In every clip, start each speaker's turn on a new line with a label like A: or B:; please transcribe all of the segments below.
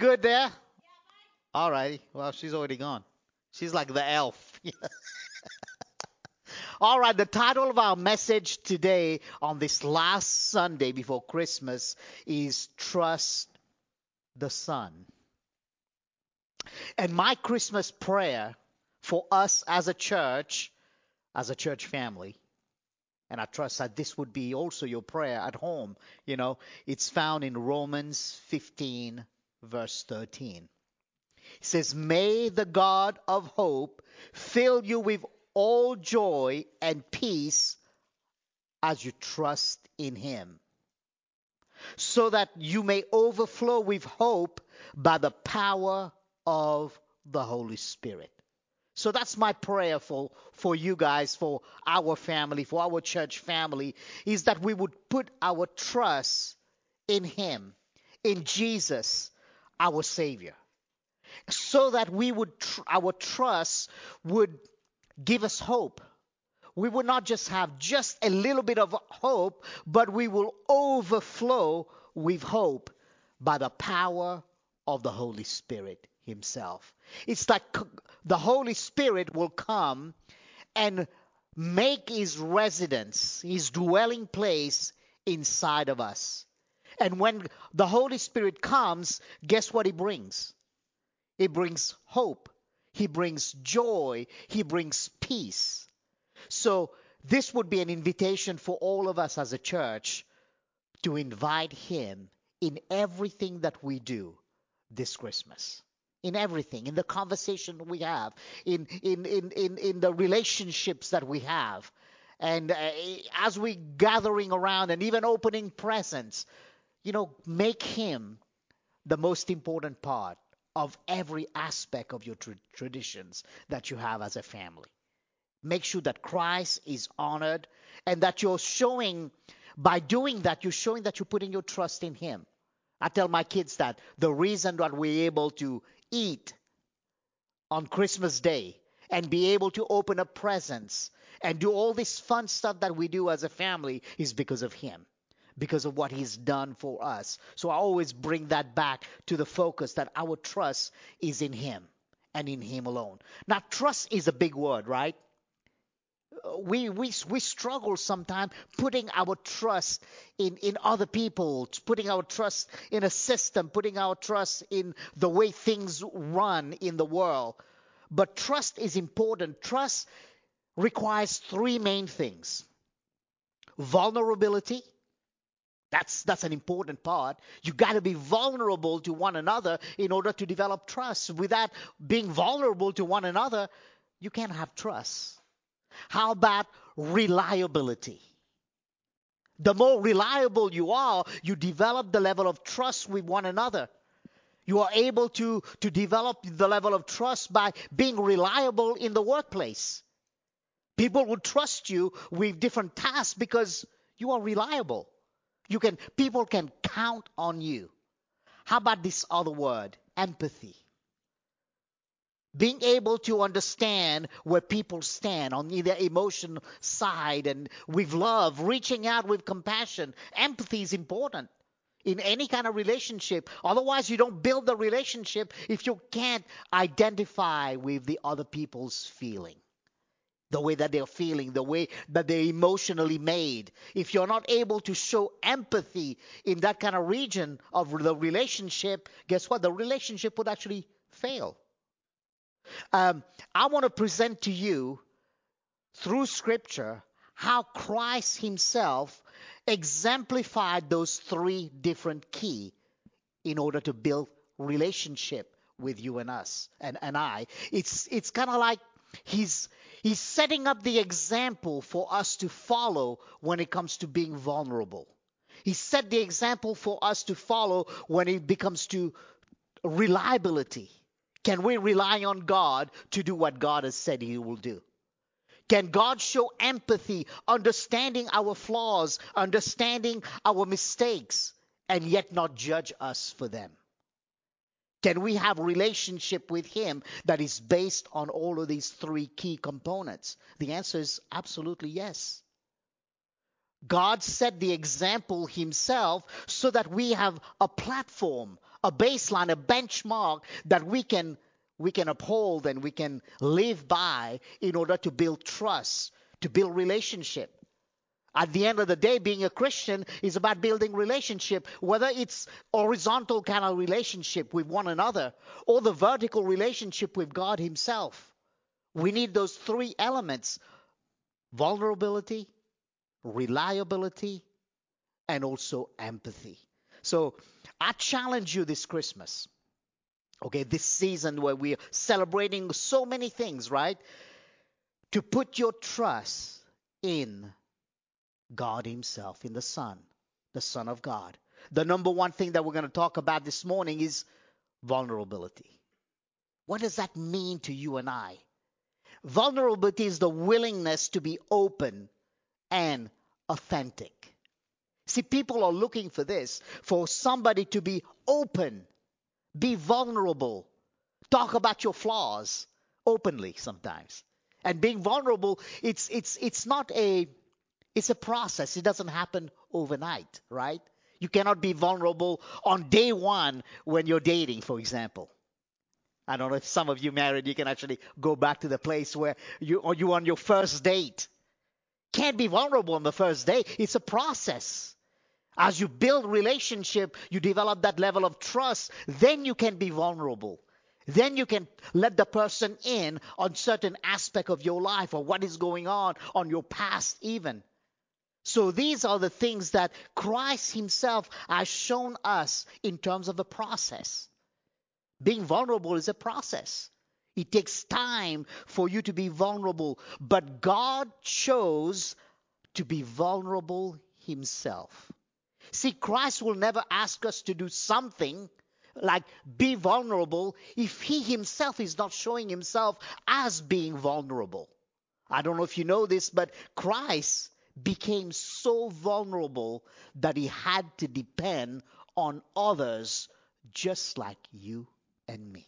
A: good there? All righty. Well, she's already gone. She's like the elf. All right. The title of our message today on this last Sunday before Christmas is Trust the Son. And my Christmas prayer for us as a church family, and I trust that this would be also your prayer at home. It's found in Romans 15, verse 13. It says, "May the God of hope fill you with all joy and peace as you trust in him, so that you may overflow with hope by the power of the Holy Spirit." So that's my prayer for you guys, for our family, for our church family, is that we would put our trust in him, in Jesus, our Savior, so that our trust would give us hope. We will not just have just a little bit of hope, but we will overflow with hope by the power of the Holy Spirit himself. It's like the Holy Spirit will come and make his residence, his dwelling place inside of us. And when the Holy Spirit comes, guess what he brings? He brings hope. He brings joy. He brings peace. So this would be an invitation for all of us as a church to invite him in everything that we do this Christmas. In everything, in the conversation we have, in the relationships that we have. And as we gathering around and even opening presents, make him the most important part of every aspect of your traditions that you have as a family. Make sure that Christ is honored and that by doing that, you're showing that you're putting your trust in him. I tell my kids that the reason that we're able to eat on Christmas Day and be able to open up presents and do all this fun stuff that we do as a family is because of him, because of what he's done for us. So I always bring that back to the focus that our trust is in him and in him alone. Now, trust is a big word, right? We struggle sometimes putting our trust in other people, putting our trust in a system, putting our trust in the way things run in the world. But trust is important. Trust requires three main things. Vulnerability. That's an important part. You got to be vulnerable to one another in order to develop trust. Without being vulnerable to one another, you can't have trust. How about reliability? The more reliable you are, you develop the level of trust with one another. You are able to develop the level of trust by being reliable in the workplace. People will trust you with different tasks because you are reliable. People can count on you. How about this other word? Empathy. Being able to understand where people stand on either emotional side and with love, reaching out with compassion. Empathy is important in any kind of relationship. Otherwise, you don't build the relationship if you can't identify with the other people's feeling. The way that they're feeling, the way that they're emotionally made. If you're not able to show empathy in that kind of region of the relationship, guess what? The relationship would actually fail. I want to present to you through Scripture how Christ himself exemplified those three different keys in order to build relationship with you and us and I. It's kind of like he's setting up the example for us to follow when it comes to being vulnerable. He set the example for us to follow when it becomes to reliability. Can we rely on God to do what God has said he will do? Can God show empathy, understanding our flaws, understanding our mistakes, and yet not judge us for them? Can we have a relationship with him that is based on all of these three key components? The answer is absolutely yes. God set the example himself so that we have a platform, a baseline, a benchmark that we can uphold and we can live by in order to build trust, to build relationship. At the end of the day, being a Christian is about building relationship, whether it's horizontal kind of relationship with one another or the vertical relationship with God himself. We need those three elements: vulnerability, reliability, and also empathy. So I challenge you this Christmas, okay, this season where we're celebrating so many things, right? To put your trust in God himself, in the Son of God. The number one thing that we're going to talk about this morning is vulnerability. What does that mean to you and I? Vulnerability is the willingness to be open and authentic. See, people are looking for this, for somebody to be open, be vulnerable, talk about your flaws openly sometimes. And being vulnerable, it's not it's a process. It doesn't happen overnight, right? You cannot be vulnerable on day one when you're dating, for example. I don't know if some of you married, you can actually go back to the place where you on your first date. Can't be vulnerable on the first day. It's a process. As you build relationship, you develop that level of trust, then you can be vulnerable. Then you can let the person in on certain aspect of your life or what is going on your past even. So these are the things that Christ himself has shown us in terms of the process. Being vulnerable is a process. It takes time for you to be vulnerable, but God chose to be vulnerable himself. See, Christ will never ask us to do something like be vulnerable if he himself is not showing himself as being vulnerable. I don't know if you know this, but Christ became so vulnerable that he had to depend on others just like you and me.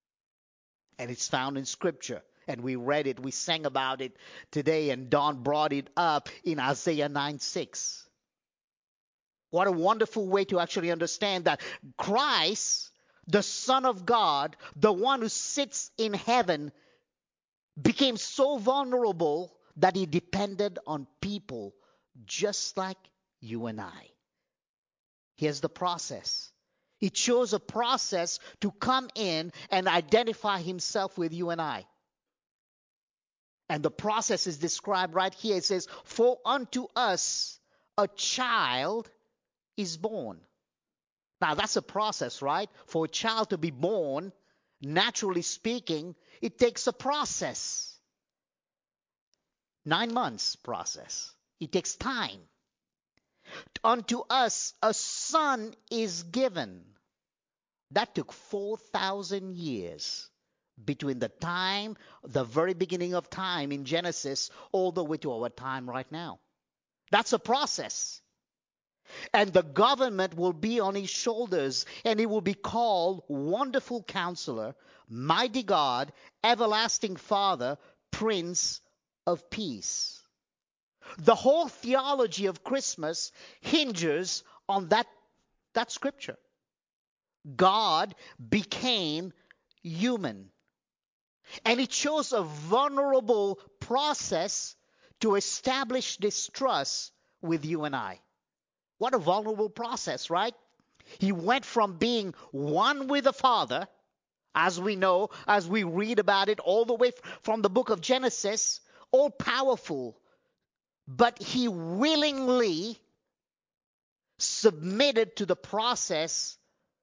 A: And it's found in Scripture. And we read it, we sang about it today, and Don brought it up in Isaiah 9:6. What a wonderful way to actually understand that Christ, the Son of God, the one who sits in heaven, became so vulnerable that he depended on people just like you and I. Here's the process. He chose a process to come in and identify himself with you and I. And the process is described right here. It says, "For unto us a child is born." Now that's a process, right? For a child to be born, naturally speaking, it takes a process. 9 months process. It takes time. Unto us a son is given. That took 4,000 years between the very beginning of time in Genesis, all the way to our time right now. That's a process. And the government will be on his shoulders, and he will be called Wonderful Counselor, Mighty God, Everlasting Father, Prince of Peace. The whole theology of Christmas hinges on that scripture. God became human. And he chose a vulnerable process to establish this trust with you and I. What a vulnerable process, right? He went from being one with the Father, as we know, as we read about it all the way from the book of Genesis, all powerful, but he willingly submitted to the process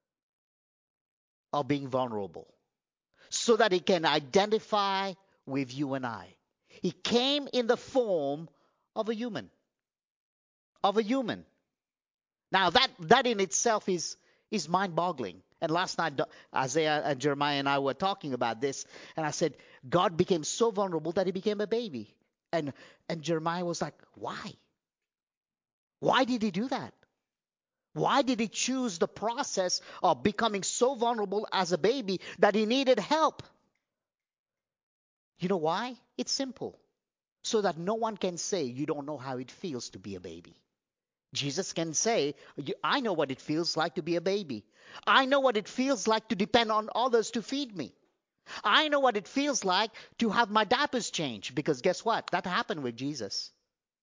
A: of being vulnerable so that he can identify with you and I. He came in the form of a human. Of a human. Now that in itself is mind-boggling. And last night Isaiah and Jeremiah and I were talking about this, and I said God became so vulnerable that he became a baby. And Jeremiah was like, why? Why did he do that? Why did he choose the process of becoming so vulnerable as a baby that he needed help? You know why? It's simple. so that no one can say you don't know how it feels to be a baby. Jesus can say, I know what it feels like to be a baby. I know what it feels like to depend on others to feed me. I know what it feels like to have my diapers changed, because guess what? That happened with Jesus.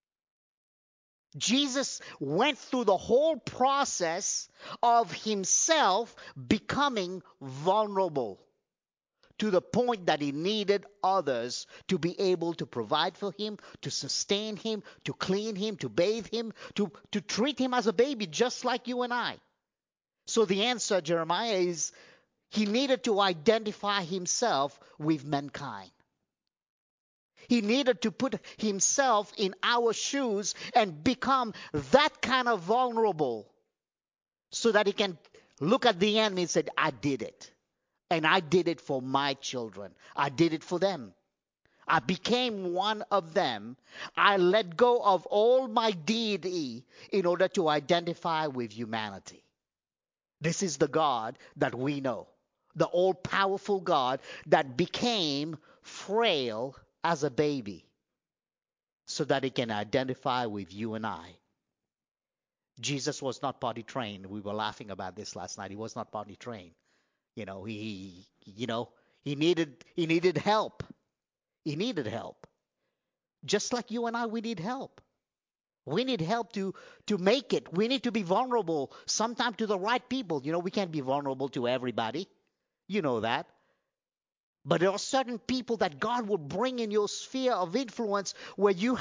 A: Jesus went through the whole process of himself becoming vulnerable to the point that he needed others to be able to provide for him, to sustain him, to clean him, to bathe him, to treat him as a baby, just like you and I. So the answer, Jeremiah, is he needed to identify himself with mankind. He needed to put himself in our shoes and become that kind of vulnerable so that he can look at the enemy and say, I did it. And I did it for my children. I did it for them. I became one of them. I let go of all my deity in order to identify with humanity. This is the God that we know. The all-powerful God that became frail as a baby so that he can identify with you and I. Jesus was not potty trained. We were laughing about this last night. He was not potty trained. He needed help. He needed help. Just like you and I, we need help. We need help to make it. We need to be vulnerable, sometimes to the right people. We can't be vulnerable to everybody. You know that. But there are certain people that God will bring in your sphere of influence where you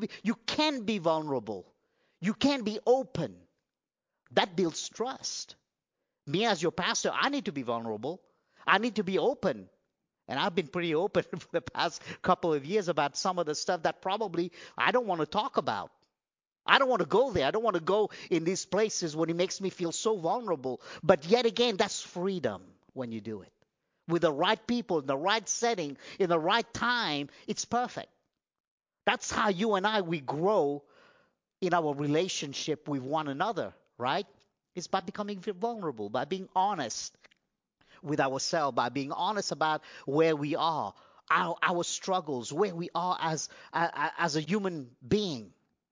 A: can be vulnerable. You can be open. That builds trust. Me as your pastor, I need to be vulnerable. I need to be open. And I've been pretty open for the past couple of years about some of the stuff that probably I don't want to talk about. I don't want to go there. I don't want to go in these places when it makes me feel so vulnerable. But yet again, that's freedom when you do it. With the right people, in the right setting, in the right time, it's perfect. That's how you and I, we grow in our relationship with one another, right? It's by becoming vulnerable, by being honest with ourselves, by being honest about where we are, our struggles, where we are as a human being.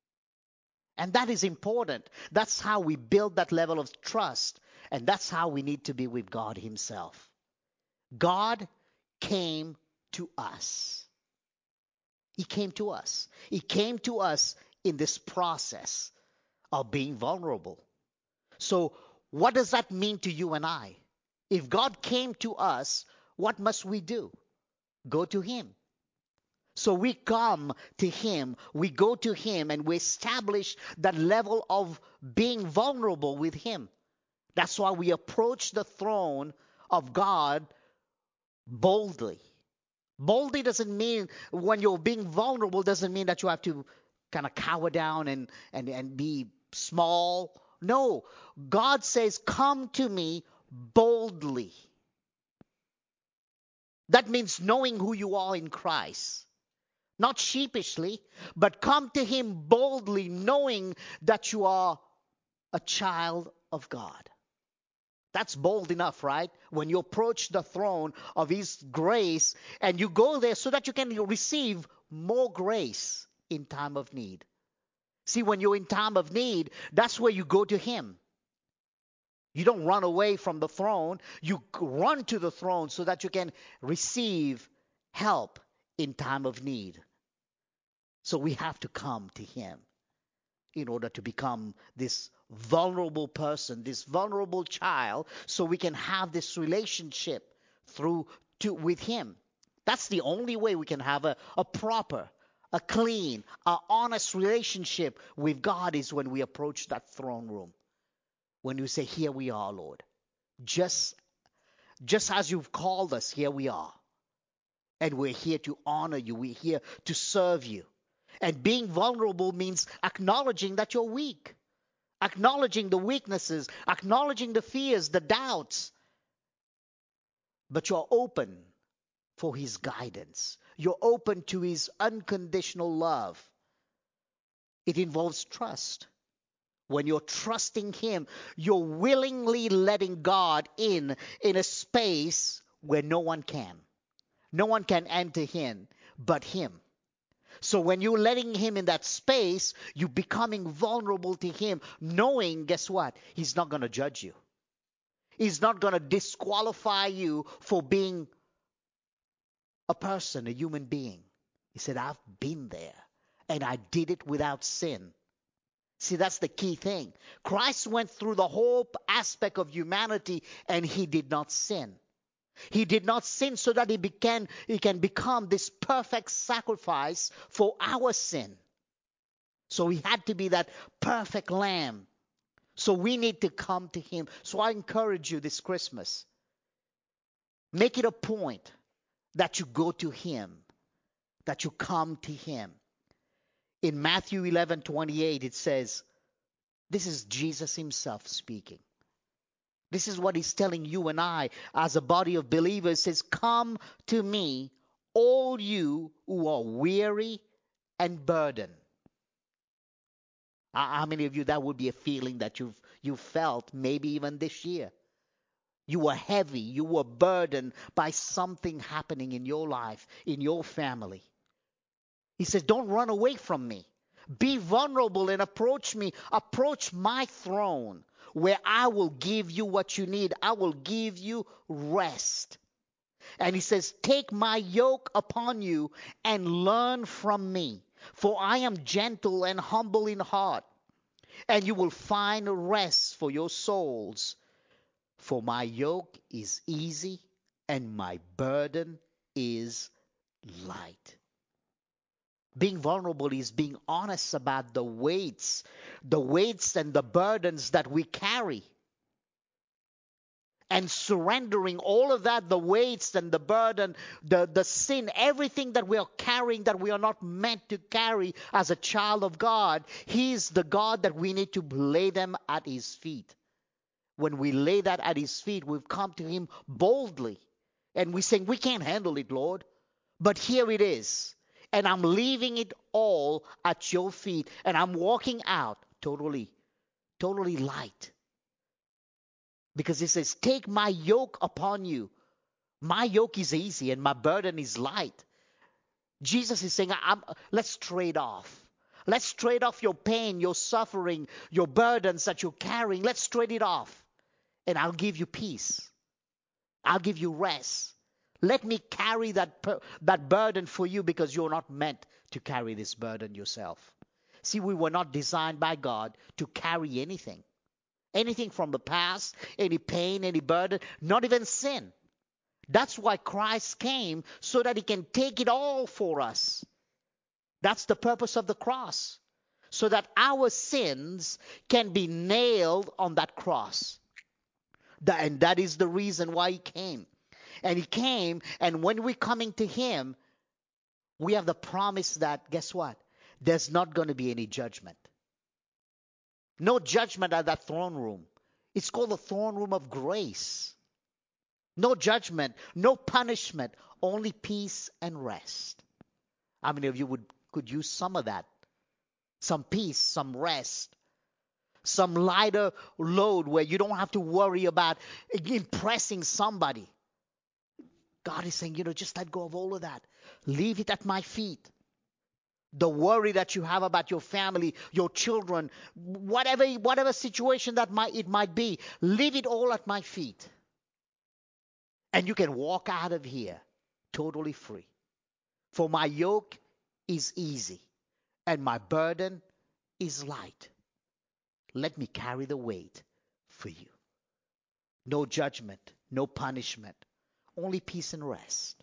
A: And that is important. That's how we build that level of trust. And that's how we need to be with God himself. God came to us. He came to us. He came to us in this process of being vulnerable. So what does that mean to you and I? If God came to us, what must we do? Go to him. So we come to him, we go to him, and we establish that level of being vulnerable with him. That's why we approach the throne of God boldly. Boldly doesn't mean, when you're being vulnerable, doesn't mean that you have to kind of cower down and be small. No, God says, come to me boldly. That means knowing who you are in Christ. Not sheepishly, but come to him boldly, knowing that you are a child of God. That's bold enough, right? When you approach the throne of his grace and you go there so that you can receive more grace in time of need. See, when you're in time of need, that's where you go to him. You don't run away from the throne. You run to the throne so that you can receive help in time of need. So we have to come to him in order to become this vulnerable person, this vulnerable child, so we can have this relationship with him. That's the only way we can have a proper, a clean, a honest relationship with God, is when we approach that throne room. When you say, here we are, Lord. Just as you've called us, here we are. And we're here to honor you. We're here to serve you. And being vulnerable means acknowledging that you're weak. Acknowledging the weaknesses. Acknowledging the fears, the doubts. But you're open for his guidance. You're open to his unconditional love. It involves trust. When you're trusting him, you're willingly letting God in a space where no one can. No one can enter in but him. So when you're letting him in that space, you're becoming vulnerable to him, knowing, guess what? He's not going to judge you. He's not going to disqualify you for being a person, a human being. He said, I've been there and I did it without sin. See, that's the key thing. Christ went through the whole aspect of humanity and he did not sin. He did not sin so that he can become this perfect sacrifice for our sin. So he had to be that perfect lamb. So we need to come to him. So I encourage you this Christmas, make it a point that you go to him, that you come to him. In Matthew 11:28, it says, this is Jesus himself speaking. This is what he's telling you and I as a body of believers. Says, come to me, all you who are weary and burdened. How many of you, that would be a feeling that you've felt maybe even this year? You were heavy, you were burdened by something happening in your life, in your family. He says, don't run away from me. Be vulnerable and approach me. Approach my throne where I will give you what you need. I will give you rest. And he says, take my yoke upon you and learn from me. For I am gentle and humble in heart. And you will find rest for your souls. For my yoke is easy and my burden is light. Being vulnerable is being honest about the weights and the burdens that we carry. And surrendering all of that, the weights and the burden, the sin, everything that we are carrying that we are not meant to carry as a child of God. He's the God that we need to lay them at his feet. When we lay that at his feet, we've come to him boldly. And we're saying, we can't handle it, Lord. But here it is. And I'm leaving it all at your feet. And I'm walking out totally light. Because he says, take my yoke upon you. My yoke is easy and my burden is light. Jesus is saying, let's trade off. Let's trade off your pain, your suffering, your burdens that you're carrying. Let's trade it off. And I'll give you peace. I'll give you rest. Let me carry that burden for you because you're not meant to carry this burden yourself. See, we were not designed by God to carry anything. Anything from the past, any pain, any burden, not even sin. That's why Christ came, so that he can take it all for us. That's the purpose of the cross. So that our sins can be nailed on that cross. And that is the reason why he came. And he came, and when we're coming to him, we have the promise that, guess what? There's not going to be any judgment. No judgment at that throne room. It's called the throne room of grace. No judgment, no punishment, only peace and rest. How many of you could use some of that? Some peace, some rest. Some lighter load where you don't have to worry about impressing somebody. God is saying, just let go of all of that. Leave it at my feet. The worry that you have about your family, your children, whatever situation that it might be, leave it all at my feet. And you can walk out of here totally free. For my yoke is easy and my burden is light. Let me carry the weight for you. No judgment, no punishment, only peace and rest.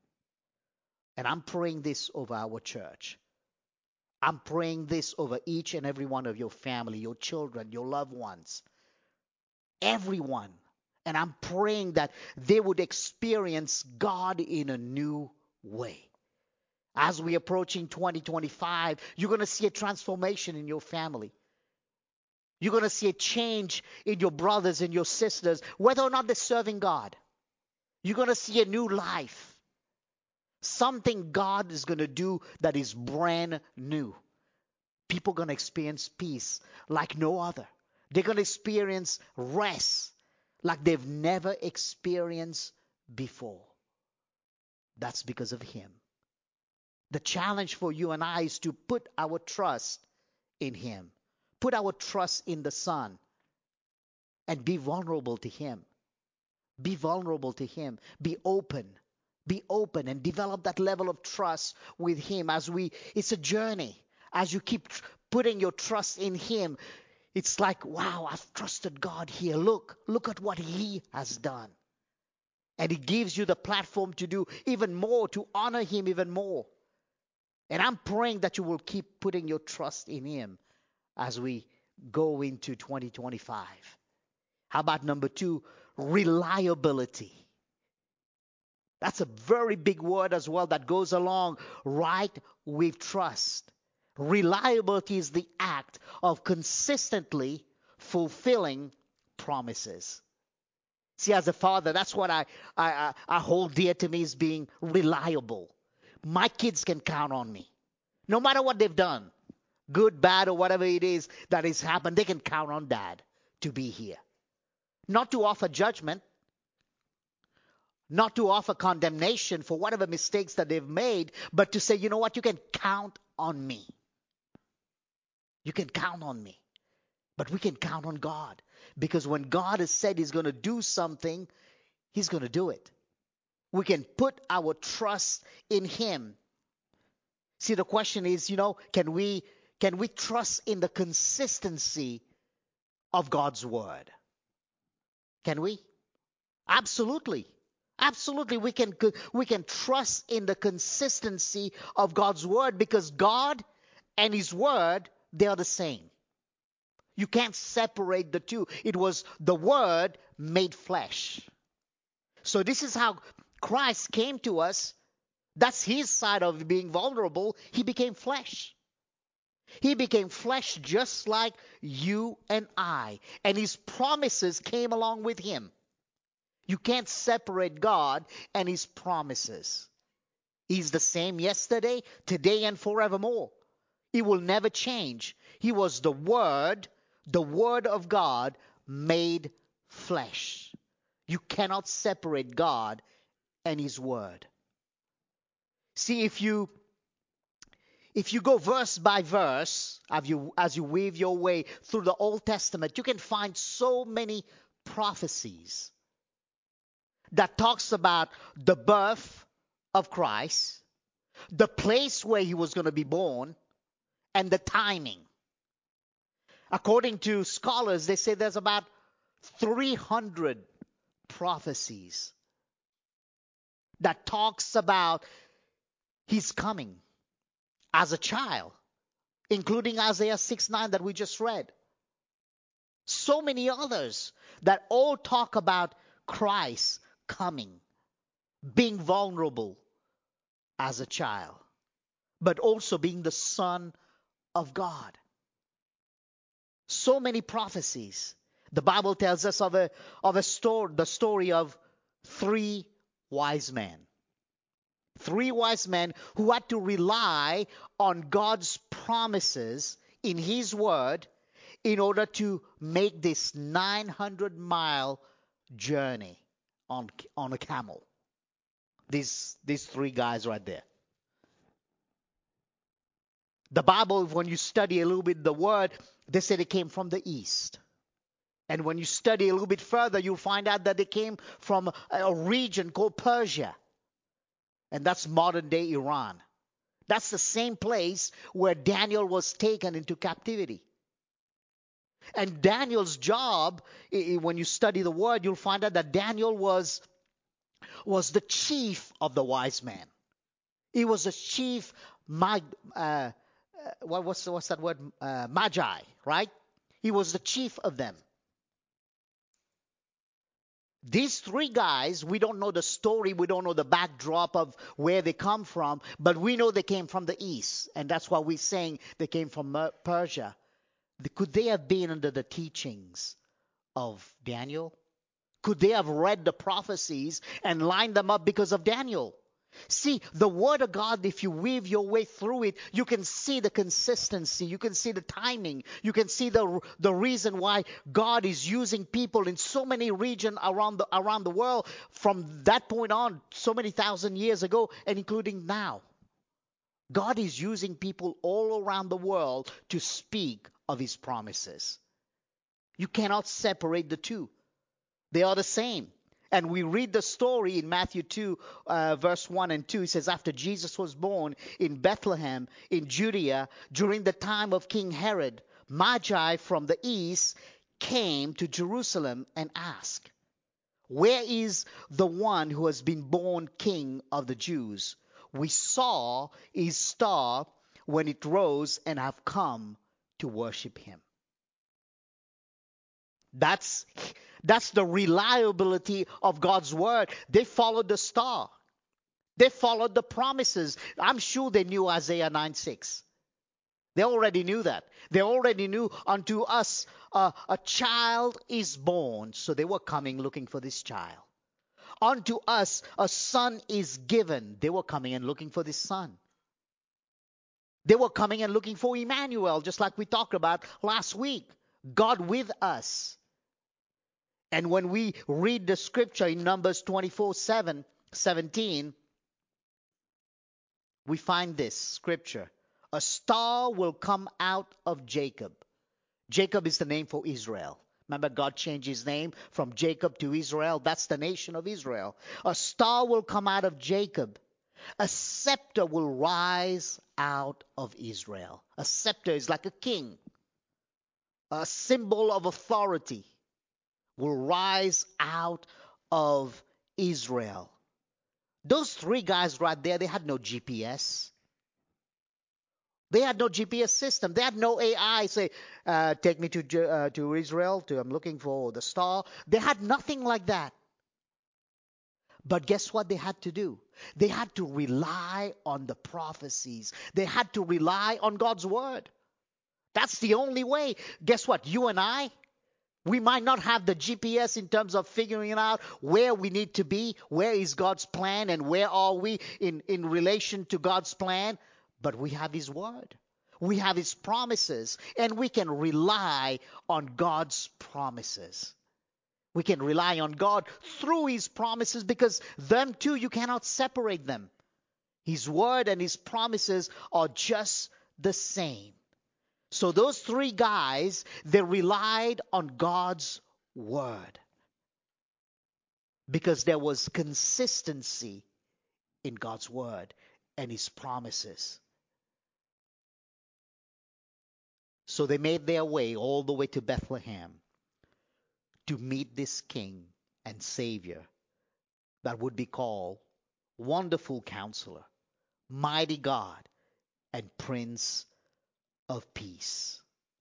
A: And I'm praying this over our church. I'm praying this over each and every one of your family, your children, your loved ones, everyone. And I'm praying that they would experience God in a new way. As we're approaching 2025, you're going to see a transformation in your family. You're going to see a change in your brothers and your sisters, whether or not they're serving God. You're going to see a new life. Something God is going to do that is brand new. People are going to experience peace like no other. They're going to experience rest like they've never experienced before. That's because of him. The challenge for you and I is to put our trust in Him. Put our trust in the Son and be vulnerable to Him. Be vulnerable to Him. Be open. Be open and develop that level of trust with Him it's a journey. As you keep putting your trust in Him, it's like, wow, I've trusted God here. Look at what He has done. And He gives you the platform to do even more, to honor Him even more. And I'm praying that you will keep putting your trust in Him as we go into 2025. How about number 2? Reliability. That's a very big word as well that goes along right with trust. Reliability is the act of consistently fulfilling promises. See, as a father, that's what I hold dear to me, is being reliable. My kids can count on me. No matter what they've done, good, bad, or whatever it is that has happened, they can count on Dad to be here. Not to offer judgment, not to offer condemnation for whatever mistakes that they've made, but to say, you know what, you can count on me. You can count on me. But we can count on God. Because when God has said He's going to do something, He's going to do it. We can put our trust in Him. See, the question is, can we trust in the consistency of God's word? Can we? Absolutely. Absolutely. We can trust in the consistency of God's word, because God and His word, they are the same. You can't separate the two. It was the word made flesh. So this is how Christ came to us. That's His side of being vulnerable. He became flesh. He became flesh just like you and I. And His promises came along with Him. You can't separate God and His promises. He's the same yesterday, today, and forevermore. He will never change. He was the Word of God made flesh. You cannot separate God and His Word. See, if you go verse by verse, as you weave your way through the Old Testament, you can find so many prophecies that talks about the birth of Christ, the place where He was going to be born, and the timing. According to scholars, they say there's about 300 prophecies that talks about His coming as a child, including Isaiah 6:9 that we just read. So many others that all talk about Christ coming, being vulnerable as a child, but also being the Son of God. So many prophecies. The Bible tells us of a story, the story of 3 wise men. 3 wise men who had to rely on God's promises in His word in order to make this 900-mile journey on a camel. These 3 guys right there. The Bible, when you study a little bit the word, they say they came from the east. And when you study a little bit further, you'll find out that they came from a region called Persia. And that's modern day Iran. That's the same place where Daniel was taken into captivity. And Daniel's job, when you study the word, you'll find out that Daniel was the chief of the wise men. He was the chief, what's that word? Magi, right? He was the chief of them. These 3 guys, we don't know the story, we don't know the backdrop of where they come from, but we know they came from the east, and that's why we're saying they came from Persia. Could they have been under the teachings of Daniel? Could they have read the prophecies and lined them up because of Daniel? See, the Word of God, if you weave your way through it, you can see the consistency. You can see the timing. You can see the reason why God is using people in so many regions around the world from that point on, so many thousand years ago, and including now. God is using people all around the world to speak of his promises. You cannot separate the two. They are the same. And we read the story in Matthew 2, verse 1 and 2. It says, after Jesus was born in Bethlehem in Judea during the time of King Herod, Magi from the east came to Jerusalem and asked, where is the one who has been born King of the Jews? We saw his star when it rose and have come to worship him. That's the reliability of God's word. They followed the star. They followed the promises. I'm sure they knew Isaiah 9:6. They already knew that. They already knew unto us a child is born. So they were coming looking for this child. Unto us a son is given. They were coming and looking for this son. They were coming and looking for Emmanuel, just like we talked about last week. God with us. And when we read the scripture in Numbers 24:17, we find this scripture. A star will come out of Jacob. Jacob is the name for Israel. Remember, God changed his name from Jacob to Israel. That's the nation of Israel. A star will come out of Jacob. A scepter will rise out of Israel. A scepter is like a king. A symbol of authority will rise out of Israel. Those three guys right there, they had no GPS. They had no GPS system. They had no AI say, take me to Israel. I'm looking for the star. They had nothing like that. But guess what they had to do? They had to rely on the prophecies. They had to rely on God's word. That's the only way. Guess what? You and I, we might not have the GPS in terms of figuring out where we need to be, where is God's plan, and where are we in relation to God's plan. But we have his word. We have his promises, and we can rely on God's promises. We can rely on God through his promises because them too, you cannot separate them. His word and his promises are just the same. So those three guys, they relied on God's word because there was consistency in God's word and his promises. So they made their way all the way to Bethlehem to meet this king and savior that would be called Wonderful Counselor, Mighty God, and Prince of Peace.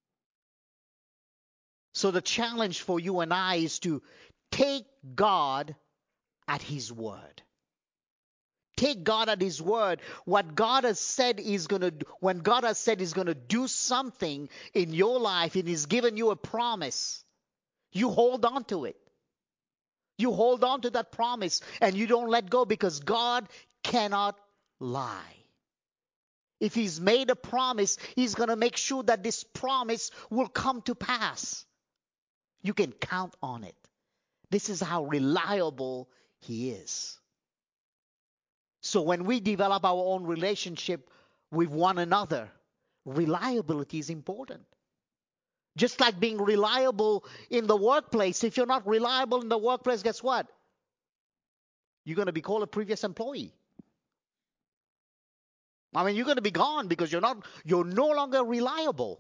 A: So the challenge for you and I is to take God at his word. Take God at his word. What God has said is going to do, when God has said he's going to do something in your life and he's given you a promise, you hold on to it. You hold on to that promise and you don't let go because God cannot lie. If he's made a promise, he's going to make sure that this promise will come to pass. You can count on it. This is how reliable he is. So when we develop our own relationship with one another, reliability is important. Just like being reliable in the workplace. If you're not reliable in the workplace, guess what? You're going to be called a previous employee. I mean, you're going to be gone because you're no longer reliable.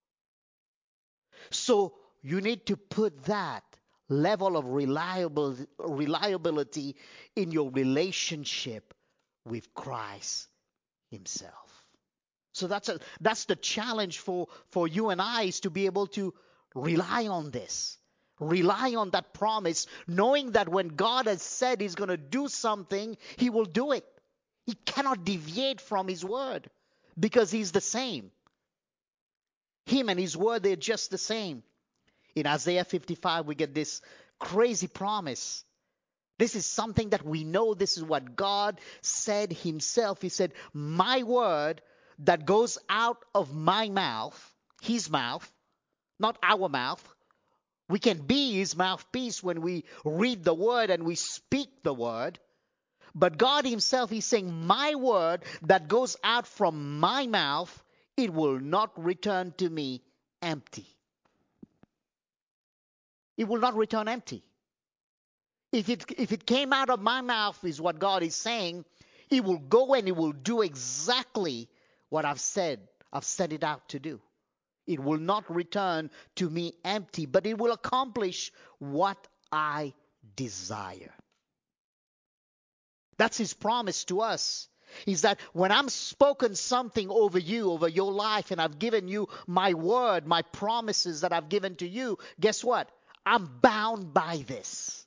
A: So you need to put that level of reliability in your relationship with Christ himself. So that's the challenge for you and I, is to be able to rely on this. Rely on that promise, knowing that when God has said he's going to do something, he will do it. He cannot deviate from his word because he's the same. Him and his word, they're just the same. In Isaiah 55, we get this crazy promise. This is something that we know. This is what God said himself. He said, my word that goes out of my mouth, his mouth, not our mouth. We can be his mouthpiece when we read the word and we speak the word. But God himself, he's saying, my word that goes out from my mouth, it will not return to me empty. It will not return empty. If it came out of my mouth, is what God is saying, it will go and it will do exactly what I've said it out to do. It will not return to me empty, but it will accomplish what I desire. That's his promise to us. Is that when I'm spoken something over you, over your life, and I've given you my word, my promises that I've given to you, guess what? I'm bound by this.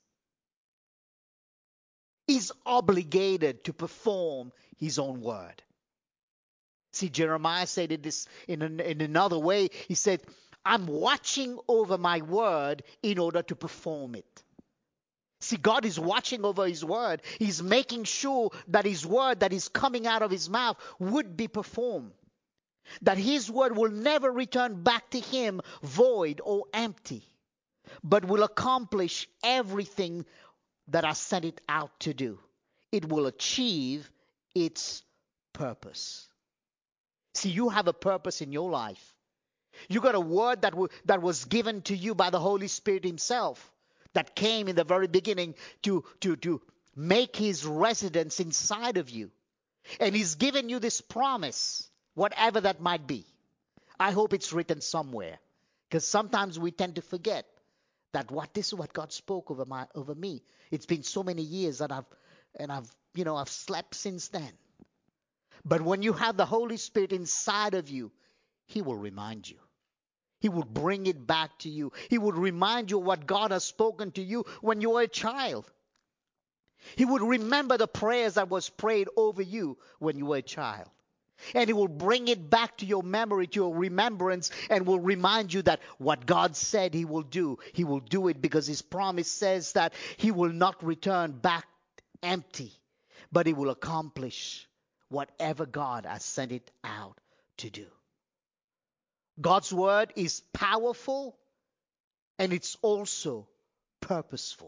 A: He's obligated to perform his own word. See, Jeremiah said this in another way. He said, I'm watching over my word in order to perform it. See, God is watching over his word. He's making sure that his word that is coming out of his mouth would be performed. That his word will never return back to him void or empty, but will accomplish everything that I sent it out to do. It will achieve its purpose. See, you have a purpose in your life. You got a word that was given to you by the Holy Spirit himself, that came in the very beginning to make his residence inside of you. And he's given you this promise, whatever that might be. I hope it's written somewhere, because sometimes we tend to forget that this is what God spoke over me. It's been so many years that I've slept since then. But when you have the Holy Spirit inside of you, he will remind you. He will bring it back to you. He will remind you of what God has spoken to you when you were a child. He would remember the prayers that was prayed over you when you were a child. And he will bring it back to your memory, to your remembrance, and will remind you that what God said he will do it, because his promise says that he will not return back empty, but he will accomplish whatever God has sent it out to do. God's word is powerful, and it's also purposeful.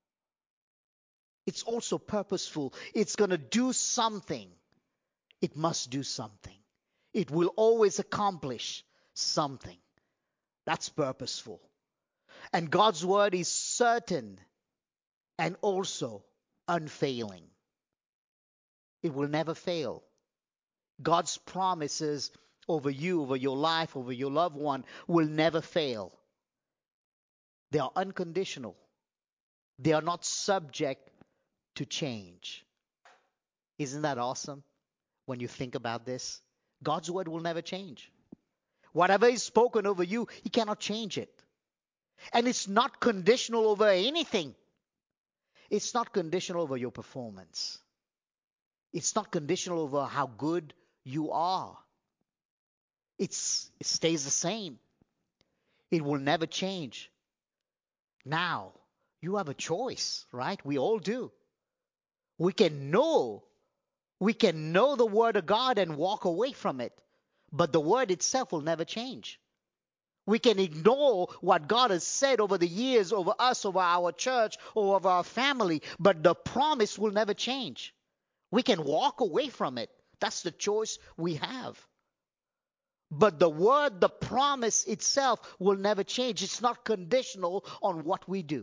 A: It's also purposeful. It's going to do something. It must do something. It will always accomplish something. That's purposeful. And God's word is certain and also unfailing. It will never fail. God's promises over you, over your life, over your loved one will never fail. They are unconditional. They are not subject to change. Isn't that awesome when you think about this? God's word will never change. Whatever is spoken over you, he cannot change it. And it's not conditional over anything. It's not conditional over your performance. It's not conditional over how good you are. It stays the same. It will never change. Now, you have a choice, right? We all do. We can know the word of God and walk away from it, but the word itself will never change. We can ignore what God has said over the years, over us, over our church, or over our family, but the promise will never change. We can walk away from it. That's the choice we have. But the word, the promise itself will never change. It's not conditional on what we do.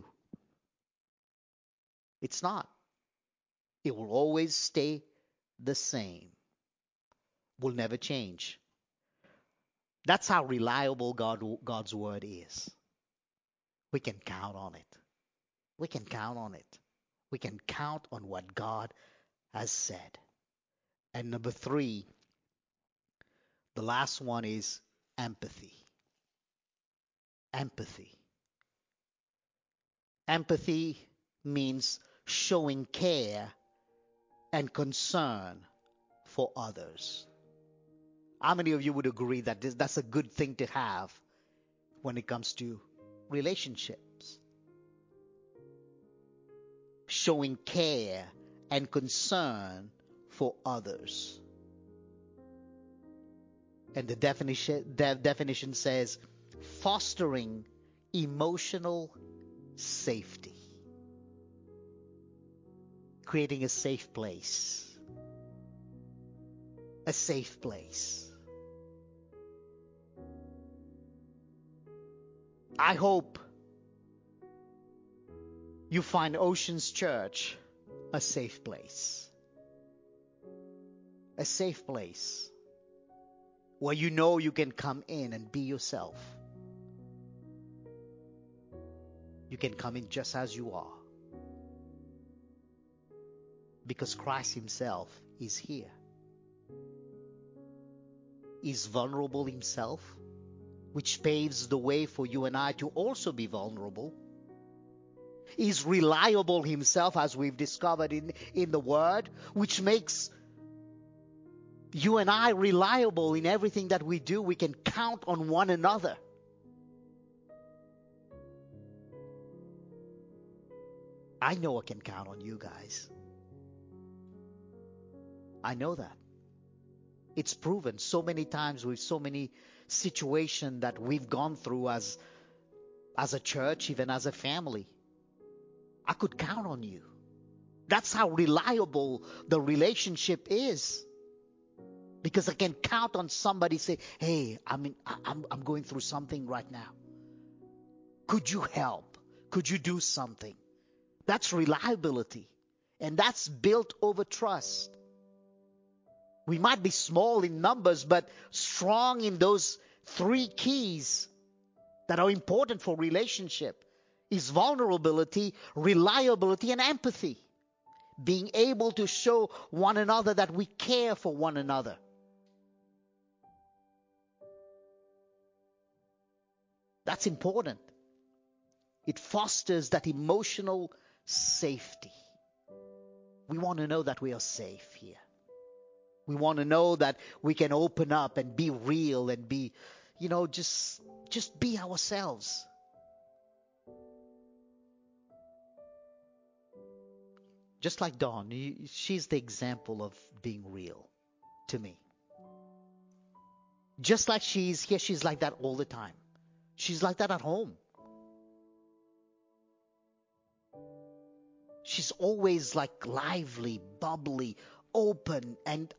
A: It's not. It will always stay the same. Will never change. That's how reliable God's word is. We can count on it. We can count on it. We can count on what God has said. And number 3, the last one is empathy. Empathy. Empathy means showing care and concern for others. How many of you would agree that that's a good thing to have when it comes to relationships? Showing care and concern for others. And the definition says fostering emotional safety. creating a safe place. A safe place. I hope you find Oceans Church a safe place. A safe place where you know you can come in and be yourself. You can come in just as you are. Because Christ Himself is here. He's vulnerable Himself, which paves the way for you and I to also be vulnerable. He's reliable Himself, as we've discovered in the Word, which makes you and I reliable in everything that we do. We can count on one another. I know I can count on you guys. I know that. It's proven so many times with so many situations that we've gone through as a church, even as a family. I could count on you. That's how reliable the relationship is. Because I can count on somebody say, hey, I'm going through something right now. Could you help? Could you do something? That's reliability. And that's built over trust. We might be small in numbers, but strong in those three keys that are important for relationship is vulnerability, reliability, and empathy. Being able to show one another that we care for one another. That's important. It fosters that emotional safety. We want to know that we are safe here. We want to know that we can open up and be real and be, just be ourselves. Just like Dawn, she's the example of being real to me. Just like she's here, she's like that all the time. She's like that at home. She's always like lively, bubbly, open. And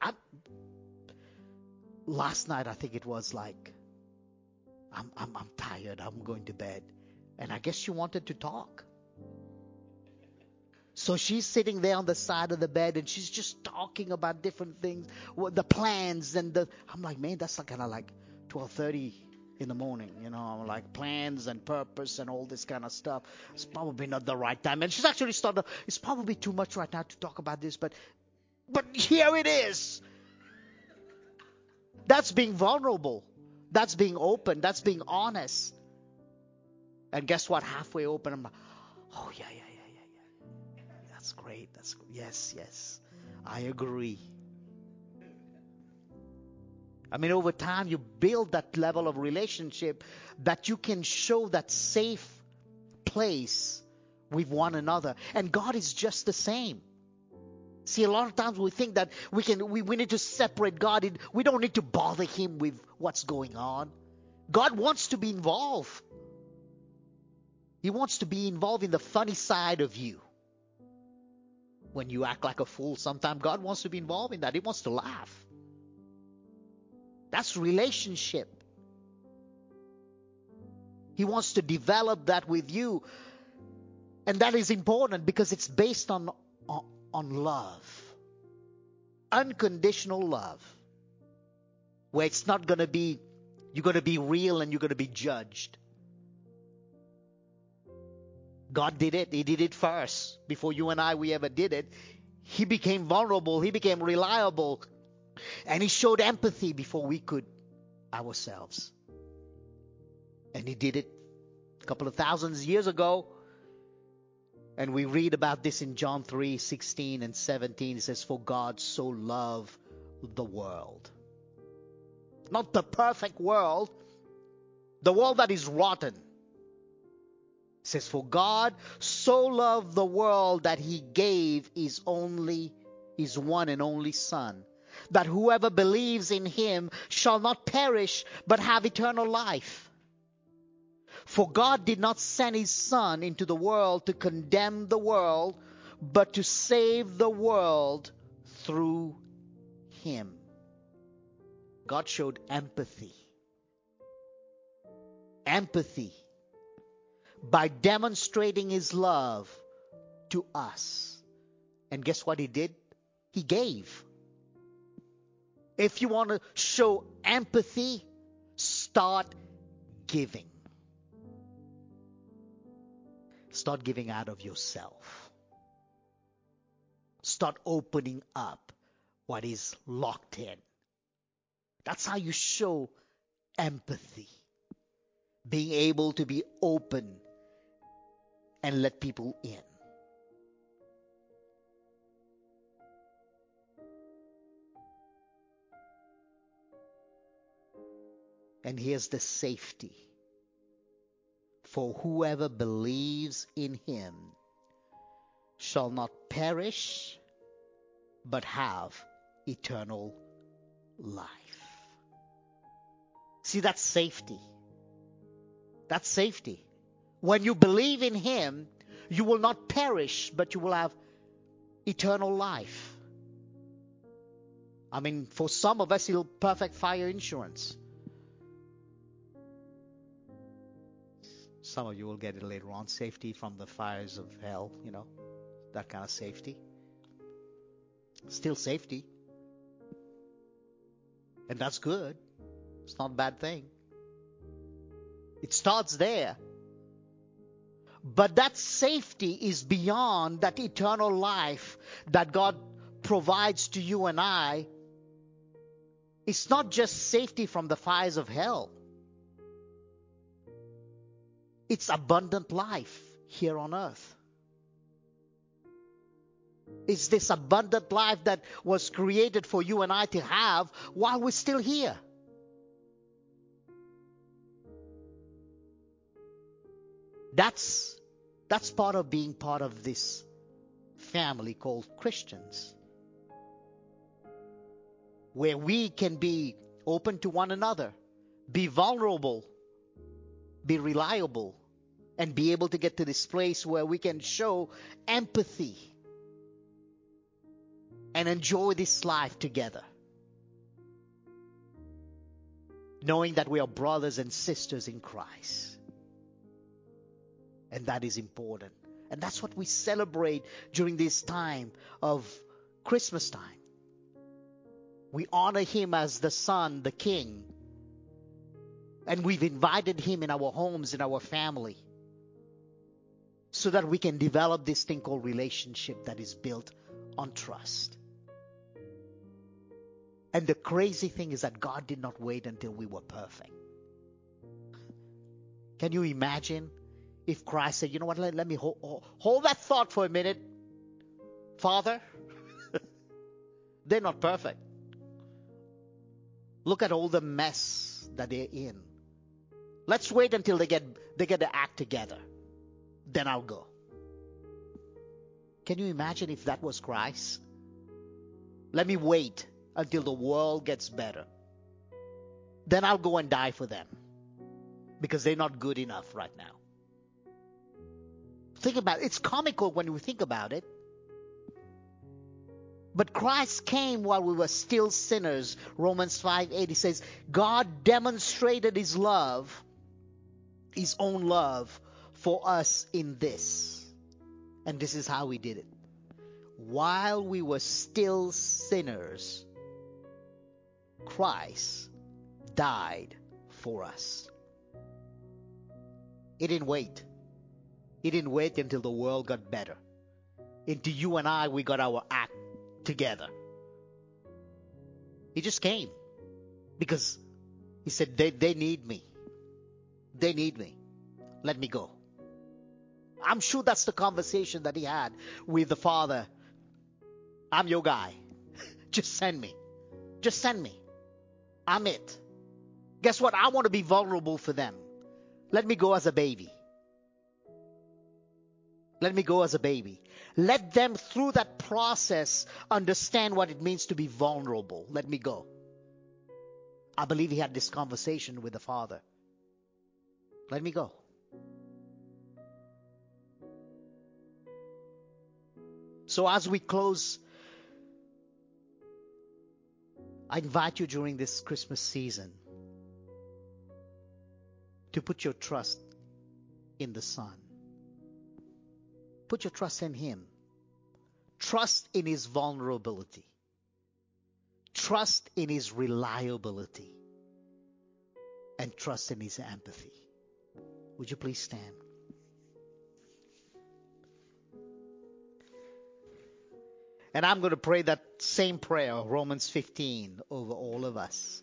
A: last night, I think it was like, I'm tired. I'm going to bed. And I guess she wanted to talk. So she's sitting there on the side of the bed and she's just talking about different things, the plans I'm like, man, that's kind of like 12:30 in the morning, I'm like plans and purpose and all this kind of stuff. It's probably not the right time. And she's actually started, it's probably too much right now to talk about this, but here it is. That's being vulnerable. That's being open. That's being honest. And guess what? Halfway open, I'm like, oh, yeah. That's great. Yes. I agree. I mean, over time, you build that level of relationship that you can show that safe place with one another. And God is just the same. See, a lot of times we think that we need to separate God. We don't need to bother Him with what's going on. God wants to be involved. He wants to be involved in the funny side of you. When you act like a fool, sometimes God wants to be involved in that. He wants to laugh. That's relationship. He wants to develop that with you. And that is important because it's based on love. Unconditional love. Where it's not going to be, you're going to be real and you're going to be judged. God did it. He did it first. Before you and we ever did it. He became vulnerable. He became reliable. And He showed empathy before we could ourselves. And He did it a couple of thousands years ago. And we read about this in John 3:16 and 17. It says, for God so loved the world. Not the perfect world. The world that is rotten. It says, for God so loved the world that He gave His one and only Son, that whoever believes in Him shall not perish, but have eternal life. For God did not send His Son into the world to condemn the world, but to save the world through him. God showed empathy. Empathy by demonstrating his love to us. And guess what he did? He gave. If you want to show empathy, start giving. Start giving out of yourself. Start opening up what is locked in. That's how you show empathy. Being able to be open and let people in. And here's the safety. For whoever believes in him shall not perish, but have eternal life. See, that's safety. That's safety. When you believe in him, you will not perish, but you will have eternal life. I mean, for some of us, it'll perfect fire insurance. Some of you will get it later on. Safety from the fires of hell, that kind of safety. Still safety. And that's good. It's not a bad thing. It starts there. But that safety is beyond that eternal life that God provides to you and I. It's not just safety from the fires of hell. It's abundant life here on earth. It's this abundant life that was created for you and I to have while we're still here. That's part of being part of this family called Christians, where we can be open to one another, be vulnerable, be reliable, and be able to get to this place where we can show empathy and enjoy this life together, knowing that we are brothers and sisters in Christ. And that is important. And that's what we celebrate during this time of Christmas time. We honor him as the Son, the King. And we've invited him in our homes, in our family, so that we can develop this thing called relationship that is built on trust. And the crazy thing is that God did not wait until we were perfect. Can you imagine if Christ said, you know what, let me hold that thought for a minute. Father, they're not perfect. Look at all the mess that they're in. Let's wait until they get the act together. Then I'll go. Can you imagine if that was Christ? Let me wait until the world gets better. Then I'll go and die for them. Because they're not good enough right now. Think about it. It's comical when we think about it. But Christ came while we were still sinners. Romans 5:8 says, God demonstrated his love, his own love for us in this. And this is how he did it. While we were still sinners, Christ died for us. He didn't wait. He didn't wait until the world got better. Until you and I, we got our act together. He just came. Because he said, they need me. They need me. Let me go. I'm sure that's the conversation that he had with the Father. I'm your guy. Just send me. Just send me. I'm it. Guess what? I want to be vulnerable for them. Let me go as a baby. Let me go as a baby. Let them, through that process, understand what it means to be vulnerable. Let me go. I believe he had this conversation with the Father. Let me go. So as we close, I invite you during this Christmas season to put your trust in the Son. Put your trust in Him. Trust in His vulnerability. Trust in His reliability. And trust in His empathy. Would you please stand? And I'm going to pray that same prayer, Romans 15, over all of us.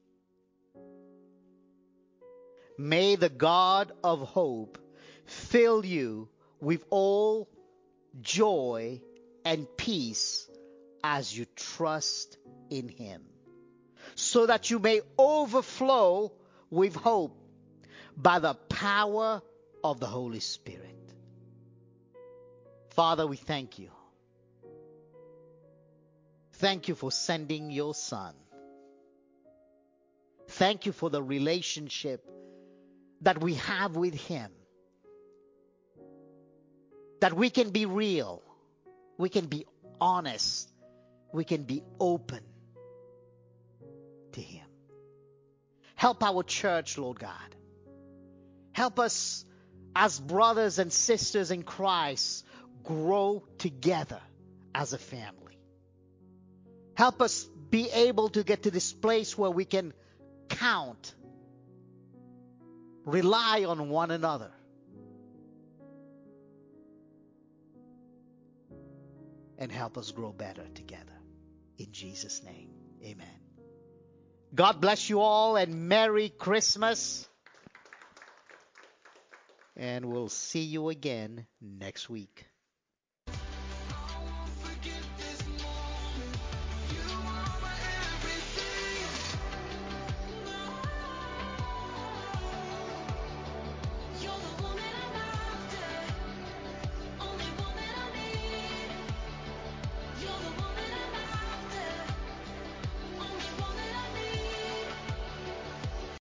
A: May the God of hope fill you with all joy and peace as you trust in Him, so that you may overflow with hope by the power of the Holy Spirit. Father, we thank you. Thank you for sending your Son. Thank you for the relationship that we have with Him. That we can be real. We can be honest. We can be open to Him. Help our church, Lord God. Help us as brothers and sisters in Christ grow together as a family. Help us be able to get to this place where we can count, rely on one another. And help us grow better together. In Jesus' name, amen. God bless you all and Merry Christmas. And we'll see you again next week.